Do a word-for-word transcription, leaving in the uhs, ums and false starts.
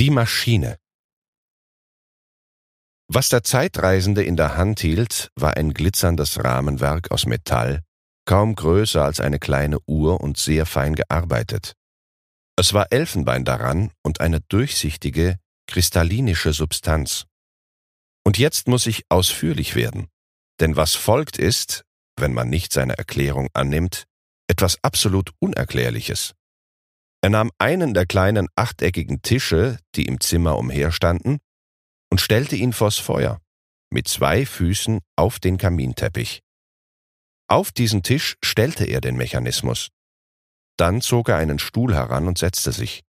Die Maschine. Was der Zeitreisende in der Hand hielt, war ein glitzerndes Rahmenwerk aus Metall, kaum größer als eine kleine Uhr und sehr fein gearbeitet. Es war Elfenbein daran und eine durchsichtige, kristallinische Substanz. Und jetzt muss ich ausführlich werden, denn was folgt ist, wenn man nicht seine Erklärung annimmt, etwas absolut Unerklärliches. Er nahm einen der kleinen achteckigen Tische, die im Zimmer umherstanden, und stellte ihn vors Feuer, mit zwei Füßen auf den Kaminteppich. Auf diesen Tisch stellte er den Mechanismus. Dann zog er einen Stuhl heran und setzte sich.